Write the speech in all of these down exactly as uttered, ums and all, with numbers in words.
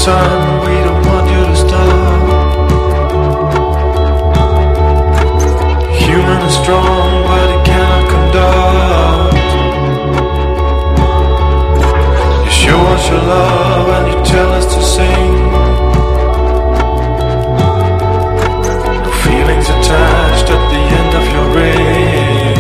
son, we don't want you to stop. Human is strong, but it cannot conduct. You show us your love and you tell us to sing. No feelings attached at the end of your ring.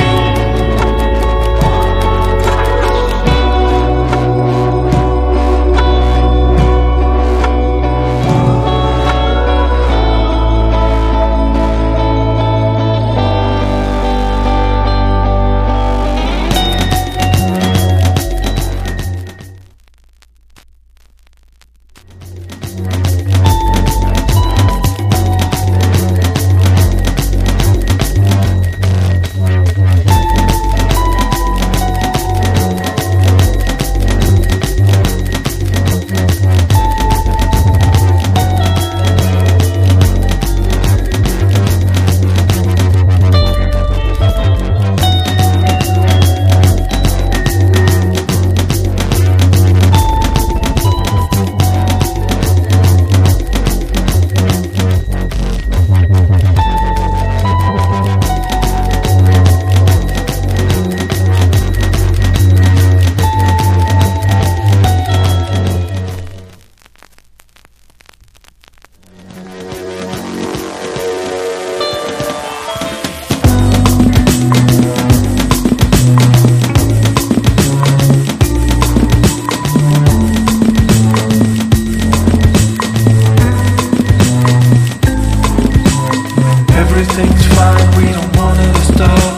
Everything's fine, we don't want it to stop.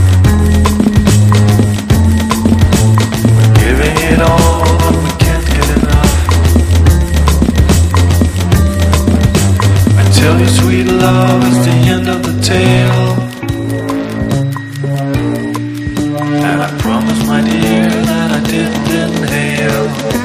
We're giving it all, but we can't get enough. I tell you sweet love is the end of the tale. And I promise my dear that I didn't inhale.